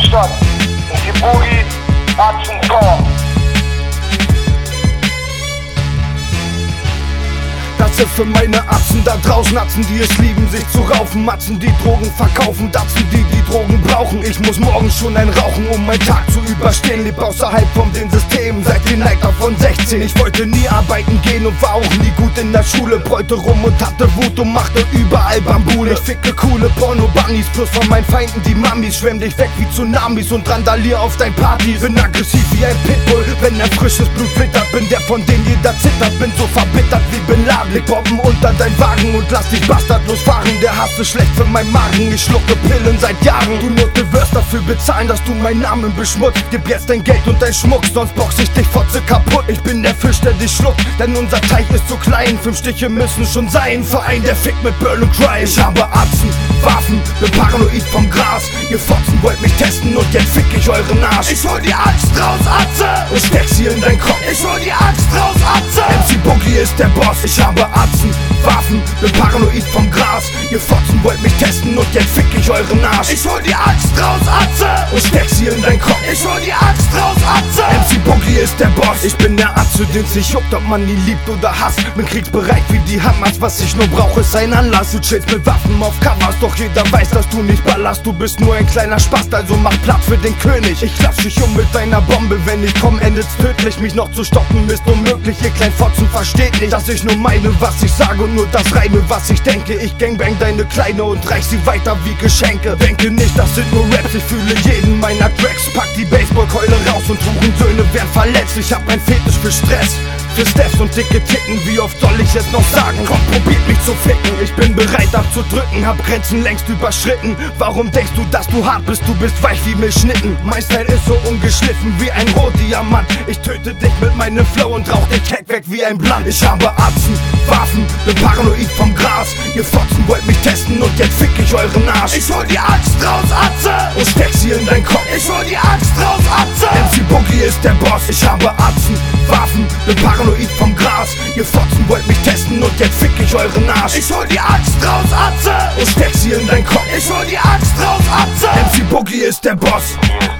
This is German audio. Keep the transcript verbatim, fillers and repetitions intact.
Stadt. Und die Boogie hat zum Tor. Das ist für meine Atzen da draußen, Atzen, die es lieben, sich zu raufen, Matzen, die Drogen verkaufen, Datzen, die die Drogen brauchen. Ich muss morgen schon ein rauchen, um meinen Tag zu überstehen. Leb außerhalb von den Systemen, seit dem Alter von sechzehn. Ich wollte nie arbeiten gehen und war auch nie gut in der Schule. Bräute rum und hatte Wut und machte überall Bambule. Ich ficke coole Porno-Bunnies, plus von meinen Feinden die Mamis. Schwemm dich weg wie Tsunamis und randalier auf dein Partys. Bin aggressiv wie ein Pitbull, wenn ein frisches Blut wittert. Bin der, von dem jeder zittert, bin so verbittert wie Bin Laden. Leg Bomben unter dein Wagen und lass dich bastardlos fahren. Der Hass ist schlecht für meinen Magen, ich schlucke Pillen seit Jahren. Du Nutte wirst dafür bezahlen, dass du meinen Namen beschmutzt. Gib jetzt dein Geld und dein Schmuck, sonst box ich dich fotze kaputt. Ich bin der Fisch, der dich schluckt, denn unser Teich ist zu klein. Fünf Stiche müssen schon sein, Verein, der fickt mit Burn und Crime. Ich habe Atzen, Waffen, bin paranoid vom Gras. Ihr Fotzen wollt mich testen und jetzt fick ich euren Arsch. Ich hol die Axt raus, Atze, und steck sie in dein Kopf. Ich hol die Axt raus, Atze. M C Boogie ist der Boss. Ich habe Atzen, Waffen, bin paranoid vom Gras. Ihr Fotzen wollt mich testen und jetzt fick ich euren Arsch. Ich hol die Axt raus, Atze, und steck sie in dein Kopf. Ich hol die Axt raus, Atze. M C Boogie ist der Boss. Ich bin der Atze, den's nicht juckt, ob man ihn liebt oder hasst. Bin kriegsbereit wie die Hamas, was ich nur brauche ist ein Anlass. Du chillst mit Waffen auf Covers, doch jeder weiß, dass du nicht ballerst. Du bist nur ein kleiner Spast, also mach Platz für den König. Ich klatsch dich um mit deiner Bombe, wenn ich komm, endet's tödlich. Mich noch zu stoppen ist unmöglich, ihr kleinen Fotzen versteht nicht, dass ich nur meine, was ich sage und nur das reime, was ich denke. Ich gangbang deine Kleine und reich sie weiter wie Geschenke. Denke nicht, das sind nur Raps, ich fühle jeden meiner Tracks. Pack die Baseballkeule raus und Hurensöhne werden verletzt. Ich hab ein Fetisch für Stress, für Steps und dicke Titten. Wie oft soll ich es noch sagen? Komm, probiert mich zu ficken. Ich bin bereit abzudrücken, hab Grenzen längst überschritten. Warum denkst du, dass du hart bist? Du bist weich wie Milchschnitten. Mein Style ist so ungeschliffen wie ein Rohdiamant. Ich töte dich mit meinem Flow und rauch den Keck weg wie ein Blunt. Ich habe Atzen, Waffen, bin paranoid vom Gras. Ihr Fotzen wollt mich testen und jetzt fick ich euren Arsch. Ich hol die Axt raus, Atze, und steck sie in dein Kopf. Ich hol die Axt raus, Atze. M C Boogie ist der Boss. Ich habe Atzen, Waffen, bin paranoid vom Gras. Ihr Fotzen wollt mich testen und jetzt fick ich euren Arsch. Ich hol die Axt raus, Atze, und steck sie in dein Kopf. Ich hol die Axt raus, Atze. M C Boogie ist der Boss.